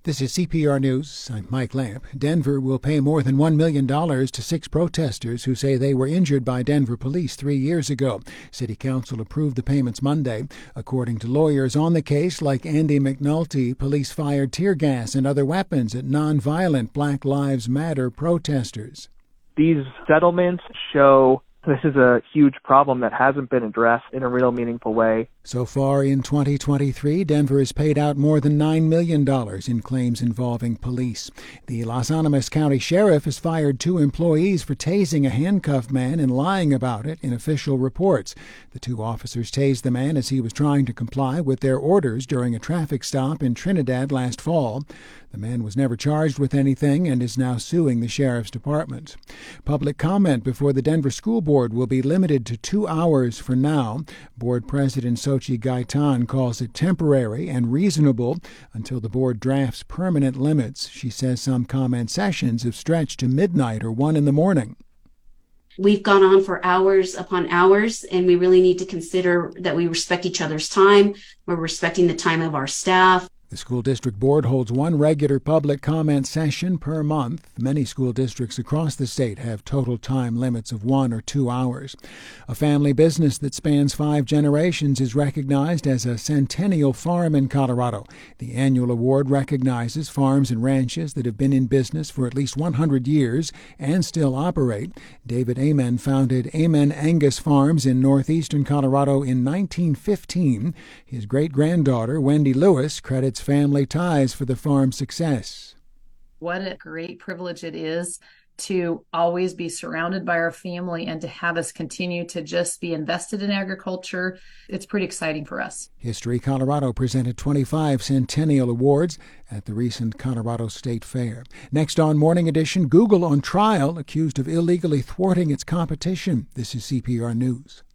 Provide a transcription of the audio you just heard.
This is CPR News. I'm Mike Lamp. Denver will pay more than $1 million to 6 protesters who say they were injured by Denver police 3 years ago. City Council approved the payments Monday. According to lawyers on the case, like Andy McNulty, police fired tear gas and other weapons at nonviolent Black Lives Matter protesters. These settlements show this is a huge problem that hasn't been addressed in a real meaningful way. So far in 2023, Denver has paid out more than $9 million in claims involving police. The Los Animas County Sheriff has fired 2 employees for tasing a handcuffed man and lying about it in official reports. The 2 officers tased the man as he was trying to comply with their orders during a traffic stop in Trinidad last fall. The man was never charged with anything and is now suing the sheriff's department. Public comment before the Denver School Board will be limited to 2 hours for now. Board President Xochitl Gaitan calls it temporary and reasonable until the board drafts permanent limits. She says some comment sessions have stretched to midnight or 1 in the morning. We've gone on for hours upon hours, and we really need to consider that we respect each other's time. We're respecting the time of our staff. The school district board holds 1 regular public comment session per month. Many school districts across the state have total time limits of 1 or 2 hours. A family business that spans 5 generations is recognized as a centennial farm in Colorado. The annual award recognizes farms and ranches that have been in business for at least 100 years and still operate. David Amen founded Amen Angus Farms in northeastern Colorado in 1915. His great-granddaughter, Wendy Lewis, credits family ties for the farm's success. What a great privilege it is to always be surrounded by our family and to have us continue to just be invested in agriculture. It's pretty exciting for us. History Colorado presented 25 Centennial Awards at the recent Colorado State Fair. Next on Morning Edition, Google on trial, accused of illegally thwarting its competition. This is CPR News.